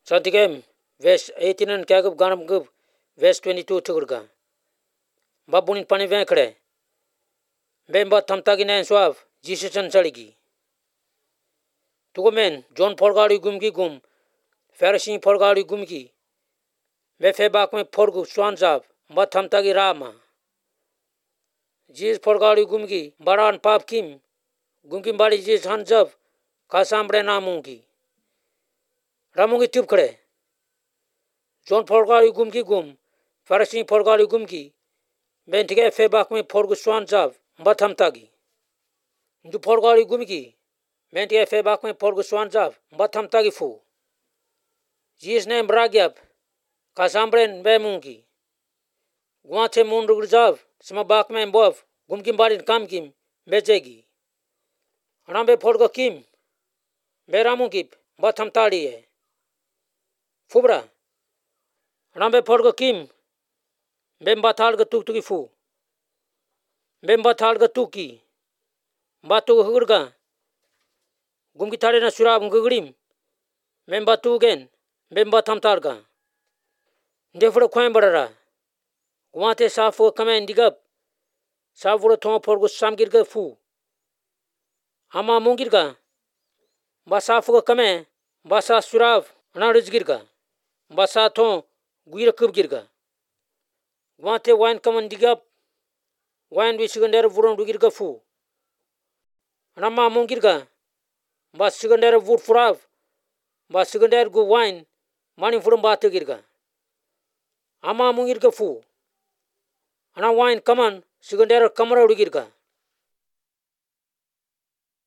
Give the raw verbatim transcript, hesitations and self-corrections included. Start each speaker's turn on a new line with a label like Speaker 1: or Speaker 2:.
Speaker 1: Santigem, verse eighteen and Kagub Ganam Gub, verse twenty-two Tugurga. Babunin Pani Vankre. Bemba Tamtagin and Suave, Jesus and Saligi. Tugomen, John Porgari Gumgi Gum, Pharisee Porgari Gumgi. Mefe Bakme Porgu Swanzav, Batamtagi Rama. Jesus Porgari Gumgi, Baran Pap Kim, Gumkim Badi Jesus Hanzav, Kasambre Namungi. Ramungi Tupkre. John Porgari Gumgi Gum, Pharisee Porgari Gumgi. Bentige Febakme Porgu Swanzav, Batamtagi. Du Porgari Gumgi. Mentia Febakme Porgu Swanzav, Batamtagi Fu. Jesus name Bragyap, Kasambren Bemungi. Guante Mundurzav, Smabakme Bov, Gumkim Badin Kamkim, Bejegi. Rambe Porgo Kim, Beramungip, Batamtadi. Fubra. Rambe Porgo Kim, Bembatalga Tuktuki Fu. Bembatalga Tuki. Batu Hurga. Gumgitare na Surab Gugrim. Membatu again. Bembatamtarga. Defra Quambara. Guante Safo Kaman Digap. Savura Tom Porgo Samgirga Fu. Ama Mungirga. Basafu Kame. Basa Surav. Narizgirga. Basa Tom Guira Kubgirga. Guante wine Kaman Digap. Wine we secondary Vuron Dugirga Fu. Rama Mungirga. Bas secondary wood furav. Bas secondary go wine. Money from Batagirga. Ama Mungirga Fu. Ana wine Kaman secondary Kamara Dugirga.